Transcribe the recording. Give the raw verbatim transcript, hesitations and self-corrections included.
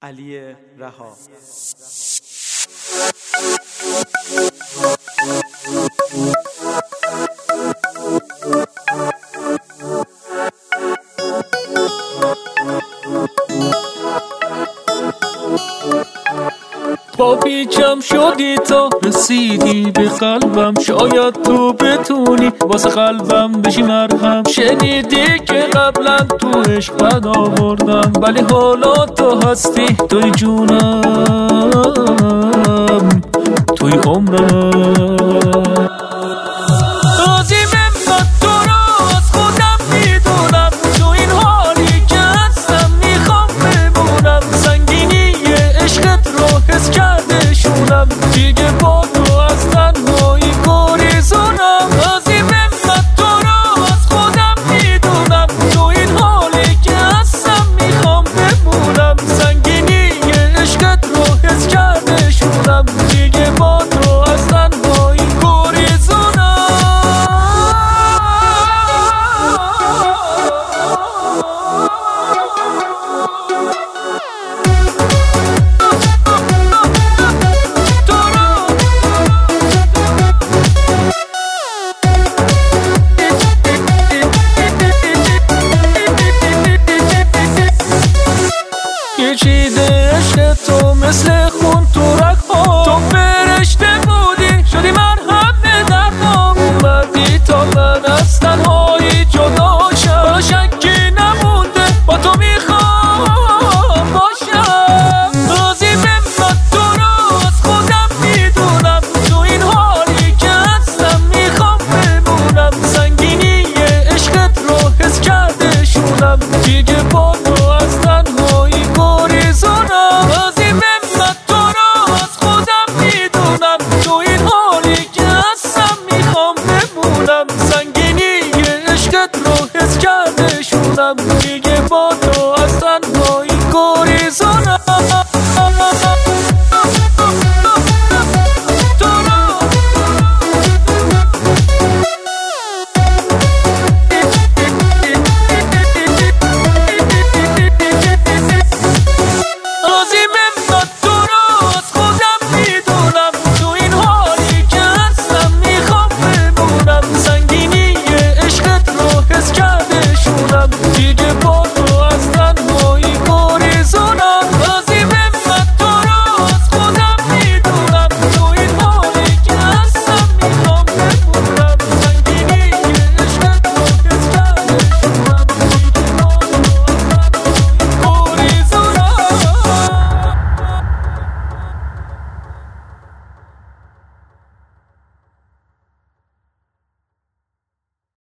علی رها. با پیچم شدی تا رسیدی به قلبم، شاید تو بتونی واسه قلبم بشی مرهم. شنیدی که قبلا تو عشق بد آوردم، ولی حالا تو هستی، توی جونم، توی عمرم. دیگه با تو از تنهایی گریزونم، عظیمه من تو رو از خودم میدونم. تو این حالی که هستم میخوام بمونم، سنگینی عشقت رو حس کرده شونم. دیگه با تو از تنهایی گریزونم. پیچیده عشق تو مثل خون تو